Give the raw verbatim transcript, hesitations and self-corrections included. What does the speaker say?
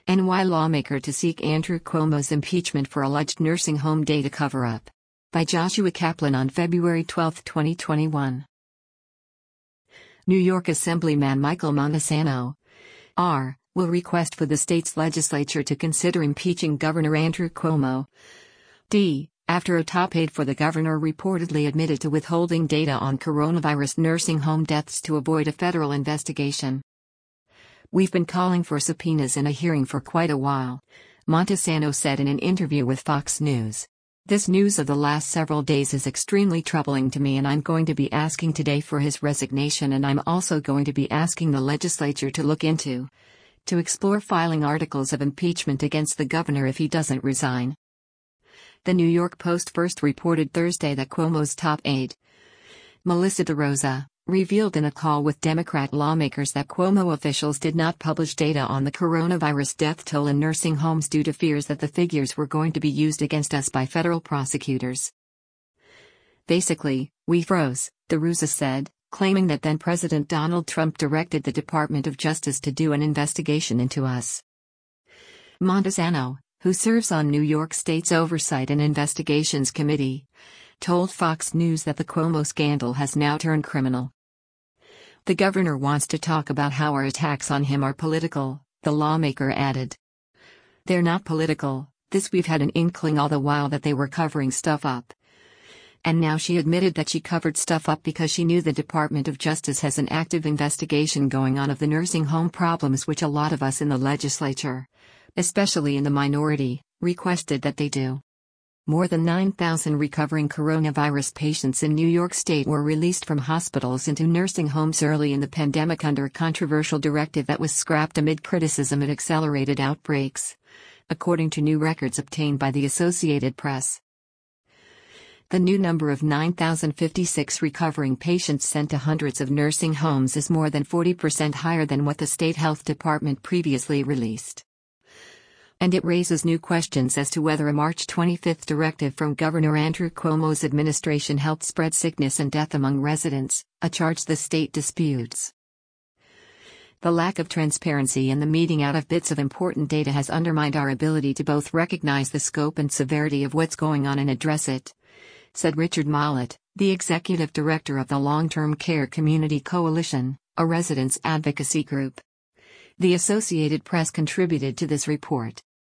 N Y lawmaker to seek Andrew Cuomo's impeachment for alleged nursing home data cover-up. By Joshua Kaplan on February twelfth, twenty twenty-one. New York Assemblyman Michael Montesano, R., will request for the state's legislature to consider impeaching Governor Andrew Cuomo, D., after a top aide for the governor reportedly admitted to withholding data on coronavirus nursing home deaths to avoid a federal investigation. "We've been calling for subpoenas in a hearing for quite a while," Montesano said in an interview with Fox News. "This news of the last several days is extremely troubling to me, and I'm going to be asking today for his resignation, and I'm also going to be asking the legislature to look into, to explore filing articles of impeachment against the governor if he doesn't resign." The New York Post first reported Thursday that Cuomo's top aide, Melissa DeRosa, revealed in a call with Democrat lawmakers that Cuomo officials did not publish data on the coronavirus death toll in nursing homes due to fears that the figures were going to be used against us by federal prosecutors. "Basically, we froze," DeRosa said, claiming that then-President Donald Trump directed the Department of Justice to do an investigation into us. Montesano, who serves on New York State's Oversight and Investigations Committee, told Fox News that the Cuomo scandal has now turned criminal. "The governor wants to talk about how our attacks on him are political," the lawmaker added. "They're not political. This we've had an inkling all the while that they were covering stuff up." And now she admitted that she covered stuff up because she knew the Department of Justice has an active investigation going on of the nursing home problems, which a lot of us in the legislature, especially in the minority, requested that they do. More than nine thousand recovering coronavirus patients in New York State were released from hospitals into nursing homes early in the pandemic under a controversial directive that was scrapped amid criticism it accelerated outbreaks, according to new records obtained by the Associated Press. The new number of nine thousand fifty-six recovering patients sent to hundreds of nursing homes is more than forty percent higher than what the state health department previously released. And it raises new questions as to whether a March twenty-fifth directive from Governor Andrew Cuomo's administration helped spread sickness and death among residents, a charge the state disputes. "The lack of transparency and the meeting out of bits of important data has undermined our ability to both recognize the scope and severity of what's going on and address it," said Richard Mollett, the executive director of the Long-Term Care Community Coalition, a residents' advocacy group. The Associated Press contributed to this report.